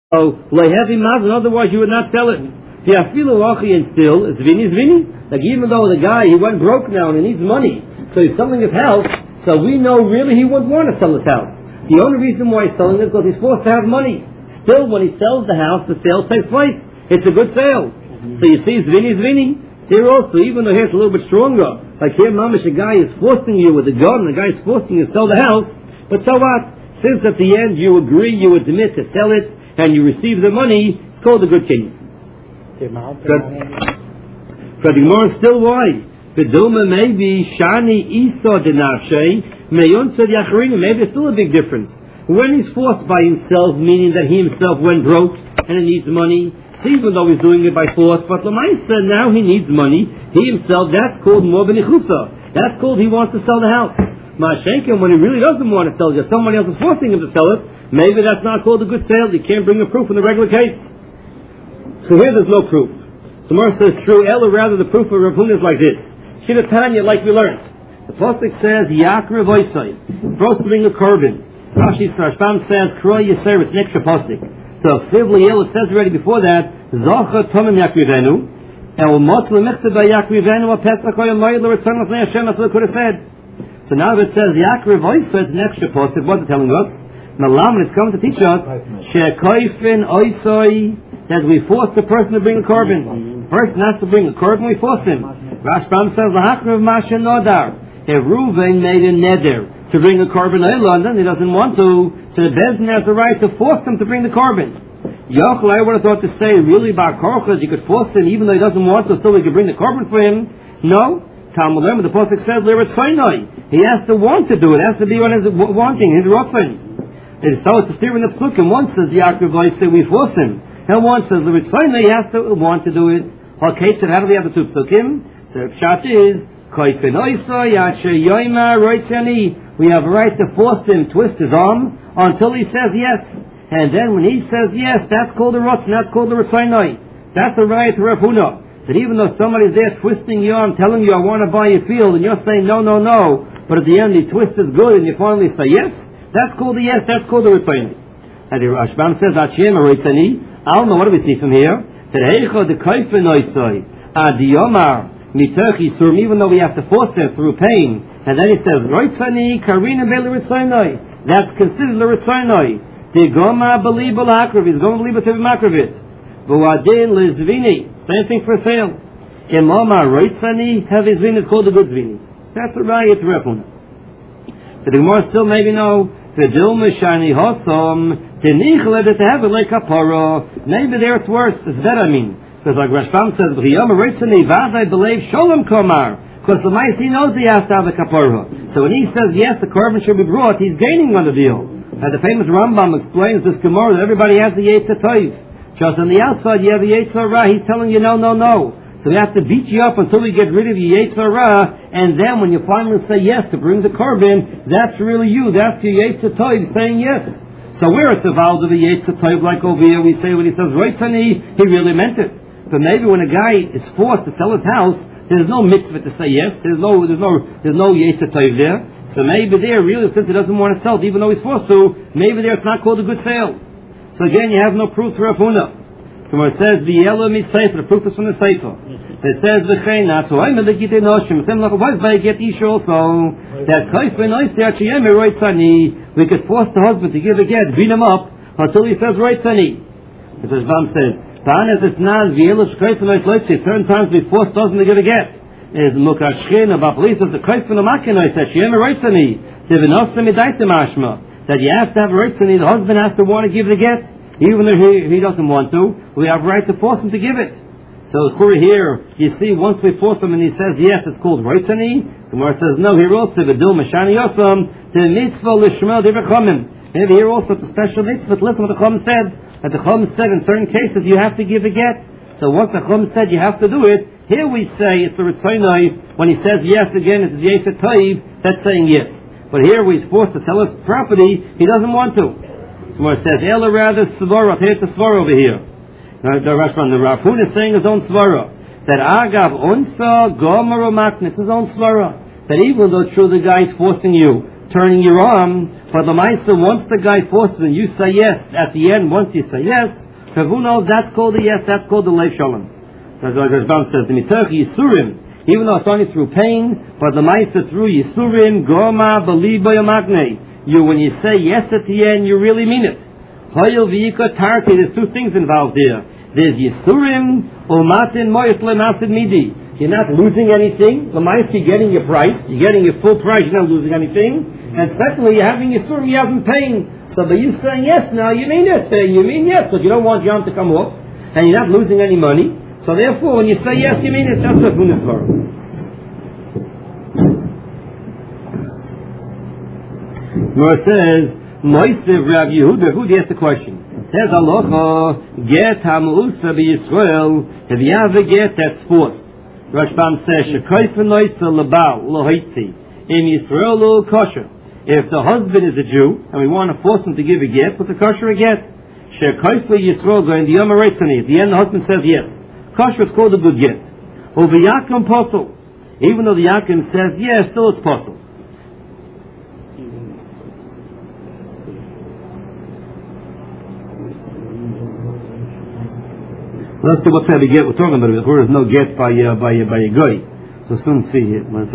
So, otherwise you would not sell it. The afilu achi and still, it's vini. Like even though the guy, he went broke now and he needs money, so he's selling his house, so we know really he wouldn't want to sell his house. The only reason why he's selling it is because he's forced to have money. Still, when he sells the house, the sale takes place. It's a good sale. So you see, it's vini. Here also, even though here it's a little bit stronger, like here, mamish, a guy is forcing you with a gun, the guy is forcing you to sell the house, but so what? Since at the end you agree, you admit to sell it, and you receive the money, it's called a good king. But the Gemara still why? Beduma maybe Shani Isa Denafshe Meyonsa Yacharina. Maybe there's still a big difference. When he's forced by himself, meaning that he himself went broke and he needs money, even though he's doing it by force, but Lamaisa now he needs money. He himself, that's called more benichusa. That's called he wants to sell the house. Ma'ashenkin, when he really doesn't want to sell it, just somebody else is forcing him to sell it, maybe that's not called a good sale. You can't bring a proof in the regular case. So here there's no proof. So Mar says true, Ella, rather the proof of Rav Huna is like this. Shiratanya, like we learned. The Pasuk says, Yakrev Oisai, first bring a korban. Rashi Sarashbam says, Kroy Yisrael, it's an extra Pasuk. So Sivli El, it says already before that, Zacha Tomim Yakrivenu, El Mot Lemechta Ba Yakrivenu, A Pesach Oya Moed L'Ritzon L'Fnei Hashem, that's what it could have said. So now that it says Yakrev Oisai, it's an extra Pasuk. What's it telling us? Malam, it's coming to teach us, Shekoifin Oisai, that we force the person to bring a korban. Person has to bring a korban, we force him. Rashbam says, L'Hakrev Masha Nodar. If Reuven made a neder to bring a korban to London, he doesn't want to, so the Bezdin has the right to force him to bring the korban. Yochel, I would have thought to say, really, Bar Korchas, you could force him, even though he doesn't want to, so we could bring the korban for him. No. Talmud Lemon, the Pasuk says, L'Ritzonai. He has to want to do it. It has to be what his wanting, his rotzon. So it's a steer in the Psukim. One says, Yaakov, I say, we force him. And one says, L'Ritzonai, he has to want to do it. Okay, so how do we have the two Psukim? So the Pshat is, we have a right to force him, twist his arm, until he says yes. And then when he says yes, that's called a Rotz, and that's called a Ritzonai. That's the right to Rav Huna. That even though somebody's there twisting your arm, telling you, I want to buy your field, and you're saying, no, but at the end he twists it good, and you finally say yes, that's called a yes, that's called a Ritzonai. And the Rashbam says, Achim a Ritzonai. Alma, what do we see from here? That Heicha de Kaifa Noisoi, Adiyomar, Mitochi Surim, even though we have to force it through pain. And then he says, Ritzonai, Karina Bele Ritzonai. That's considered the Ritzonai. The Goma Beliebel Akravit, Goma Beliebel Tevi Makravit. Buadin Lizvini, same thing for sale. Imama Ritzonai, have his vin is called a good zvini. That's the right, it's Rav Huna. So the Gemara still maybe know, the Dilma Shani Hosom, the Nichle that have it like Kapara. Maybe there it's worse, it's better, I mean. Because like Rashbam says, B'chiyama Ritzonai, Vaz I believe Sholem Komar. Because the mice, he knows he has to have the kapara. So when he says yes, the korban should be brought, he's gaining on the deal. And the famous Rambam explains this Gemara that everybody has the Yetzer Tov. Just on the outside you have the Yetzer Ra, he's telling you no. So we have to beat you up until we get rid of the Yetzer Ra, and then when you finally say yes to bring the korban, that's really you, that's your Yetzer Tov saying yes. So where it's the vows of the Yetzer Tov, like over here, we say when he says Ritzonai, he really meant it. But maybe when a guy is forced to sell his house, there's no mitzvah to say yes. There's no Yetzer Tov there. So maybe there, really, since he doesn't want to sell it, even though he's forced to, maybe there it's not called a good sale. So again, you have no proof for Rav Huna. So when it says V'yela Miseifer, the proof is from the Sefer. It says V'cheina, so I'm a legit noshim. Same like why by get ish also that Kaifin Oisei Achiyem Ritzonai. We could force the husband to give a get, beat him up until he says Ritzonai. As Ram says. As it's not certain times we force doesn't to give a get. Is Mukashkin about police of the Kaifin of Makinoi says Shem Ritzonai. That you have to have a Ritzonai, the husband has to want to give the get, even if he doesn't want to. We have a right to force him to give it. So here, you see, once we force him and he says yes, it's called Ritzonai. The Gemara says no. Here also the Dil Mashani Yosam the mitzvah lishmel divrachomim. Maybe here also it's a special mitzvah. Listen what the Chum said. That the Chum said in certain cases you have to give a get. So once the Chum said you have to do it, here we say it's a Ritzonai. When he says yes again, it's Yetzer Tov. That's saying yes. But here we're forced to sell his property. He doesn't want to. So it says Ela rather Svara. Here's the Svara over here. Now the Rav Huna is saying his own Svara. That Agav Unsa Gomer Maknis his own Svara. That even though true the guy is forcing you turning your arm. But the Maisa, once the guy forces and you say yes, at the end, once you say yes, who knows, that's called a yes, that's called the Leif Shalom. That's what Rashbam says, the Mitoch Yisurim, even though it's only through pain, but the Maisa through Yisurim, Goma, Beliba, Yamagne. When you say yes at the end, you really mean it. Hoyel V'yika Tarki, there's two things involved here. There's Yisurim, Umatin Moyet Lemasid Midi. You're not losing anything. The Maisa, you're getting your price. You're getting your full price, you're not losing anything. And secondly, you're having Yisurim, you're having pain. So by you saying yes now, you mean it. You mean yes, but you don't want Yom to come off. And you're not losing any money. So therefore, when you say yes, you mean it. That's what Hunas for. Where it says, Moisiv Rav Yehuda, who asked the question? It says, Aloha, get Hamusa b'Yisrael, if you have a get, that's forced. Rashbam says, Shekoifen Noisa Labal, Lohaitzi, in Yisrael Lo Kosher. If the husband is a Jew, and we want to force him to give a get, what's a kosher a get? Shekoifen Yisrael, go in the Yom HaReitzani. At the end, the husband says yes. Kosher is called a good get. Over Yakim Posel. Even though the Yakim says yes, still it's Posel. Let's see what type of get we're talking about. There is no get by a guy. So soon see it. So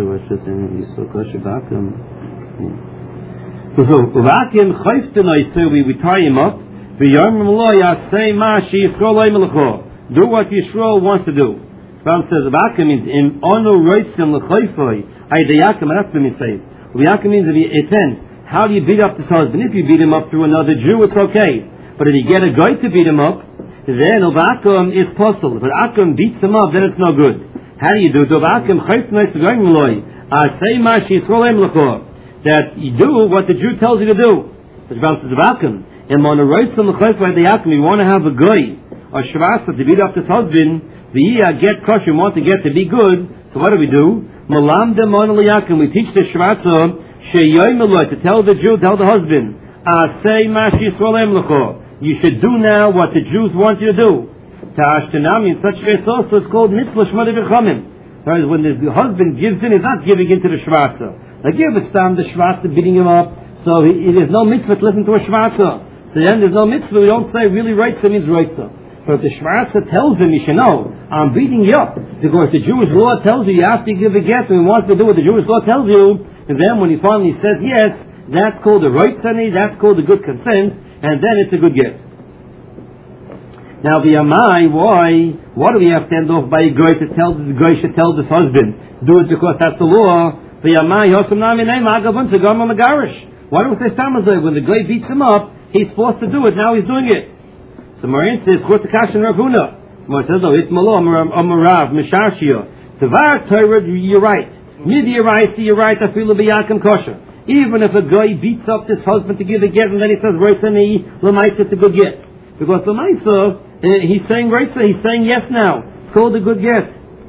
Vakim Chayftenai, so we tie him up. Do what Yisrael wants to do. Ram says Vakim means in honor Reitzim L'Chayfoi. The Yakim, that's what he says. Yakim means if it ends. How do you beat up this husband? If you beat him up through another Jew, it's okay. But if you get a guy to beat him up, then Akum is possible. If Akum beats him up, then it's no good. How do you do it? That you do what the Jew tells you to do. We want to have a guy or shvasa to beat up this husband. The get kosher, we want to get to be good. So what do? We teach the shvasa to tell the Jew, tell the husband, you should do now what the Jews want you to do. Ta'ashtanami, in such case also, it's called mitzvah shmada v'chamim. Whereas when the husband gives in, he's not giving in to the shvasa. Like give it time, the shvasa beating him up, so there's no mitzvah to listen to a shvasa. So then there's no mitzvah, we don't say really right, so means right. But if the shvasa tells him, you should know, I'm beating you up. Because the Jewish law tells you, you have to give a get, and he wants to do what the Jewish law tells you, and then when he finally says yes, that's called the right tzani, that's called the good consent, and then it's a good get. Now the Amai, why? What do we have to end off by a guy to tell the guy should tell this husband? Do it because that's the law. The Amai, why don't we say Samazai? When the guy beats him up, he's forced to do it, now he's doing it. So Marin says, Chut Kashan Ravuna. Mar says, no, it's Malo, Amarav, Mishashia. Tavar Torah, you're right. Midi, you're right, I feel the Yakim Kosher. Even if a guy beats up this husband to give a get, and then he says, Reitani, Lamaisa, it's a good get. Because Lamaisa, he's saying Reitza, he's saying yes now. It's called a good get.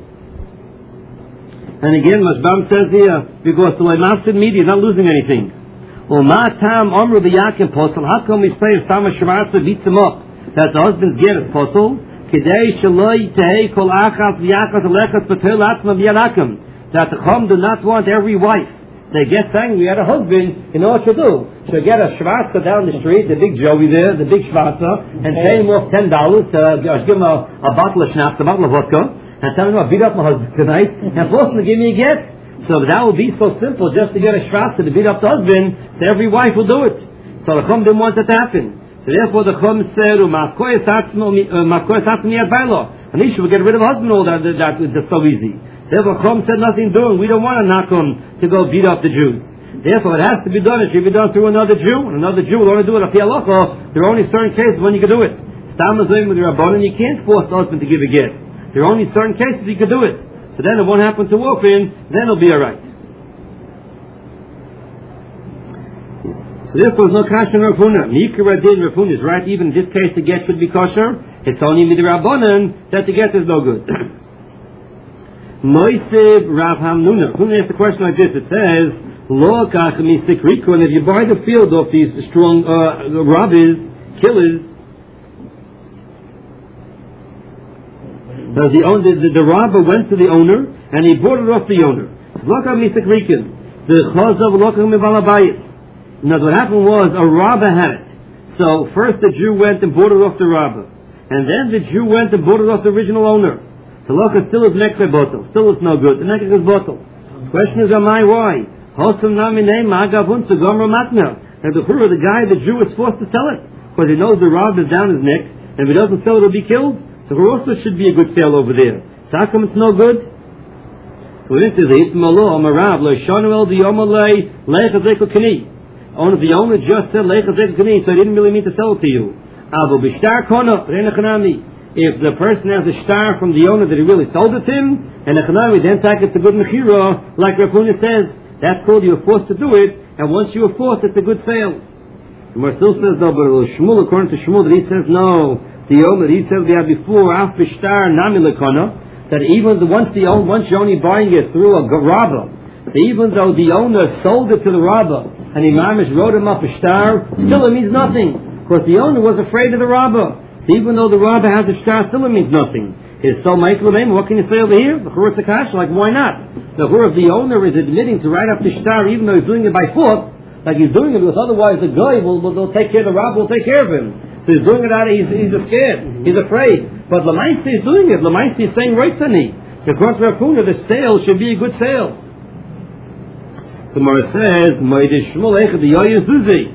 And again, Mashbam says here, because the Lamasid media is not losing anything. Well, Matam, Omru, the Yakim Posel, how come we say if Sama Shemasa beats him up, that the husband's get is Posel? Kidei Shaloi, Tehei, Kol Achas, V'yakas, Alechas, Patel, Atzma, V'yanakim. That the Chum do not want every wife. They get saying, we had a husband, you know what to do. So get a shvatza down the street, the big Joey there, the big shvatza, and pay him off $10 to give him a bottle of schnapps, a bottle of vodka, and tell him, I'll beat up my husband tonight, and force him to give me a get. So that would be so simple, just to get a shvatza to beat up the husband, so every wife will do it. So the Chum didn't want that to happen. So therefore the Chum said, and he should get rid of a husband all that's so easy. Therefore, Chum said nothing doing. We don't want to knock him to go beat up the Jews. Therefore, it has to be done. It should be done through another Jew. And another Jew will only do it. There are only certain cases when you can do it. Stam is doing with the Rabbanan, you can't force the husband to give a get. There are only certain cases you can do it. So then it won't happen to Wolfin, then it'll be alright. So therefore, there's no kasher Rav Huna. Mikra din Rav Huna is right. Even in this case, the get should be kosher. It's only with the Rabbanan that the get is no good. Moiseb Rav Hamnuna. Hamnuna asks the question like this. It says, Lo kachmi sikriko, and if you buy the field of these strong robbers, killers, the robber went to the owner and he bought it off the owner. Lo kachmi sikrikin. The Chazov Lokach Mibalabayit. Now what happened was a robber had it. So first the Jew went and bought it off the robber. And then the Jew went and bought it off the original owner. The Lokach still is nekve bottle. Still is no good. The nekve is bottle. The question is, why? Hosam nami name magavun to gomra matna. And the guy, the Jew, is forced to sell it. Because he knows the robber is down his neck. And if he doesn't sell it, he'll be killed. So there also should be a good sale over there. So how come it's no good? So this is it. Only the owner just said leichazek kani, so he didn't really mean to sell it to you. If the person has a star from the owner that he really sold it to him, and then take it to good mechira, like Rav Huna says, that's called you were forced to do it, and once you were forced, it's a good sale. The Marcel says though, but Shmuel, according to Shmuel, that he says no. The owner, he said we had before, af b'shtar nami lekana, that even once you're only buying it through a robber, so even though the owner sold it to the robber, and the mamish wrote him up a star, still it means nothing, because the owner was afraid of the robber. So even though the robber has a star, still it means nothing. His so Michael name, what can you say over here? The Churus Akash, like why not? The if the owner is admitting to write up the star, even though he's doing it by foot, like he's doing it because otherwise the guy will take care of the robber, will take care of him. So he's doing it out of, he's scared, he's afraid. But Lamaisi is doing it. Lamaisi is saying right to me. Because Rav Huna, the sale should be a good sale. The Gemara says,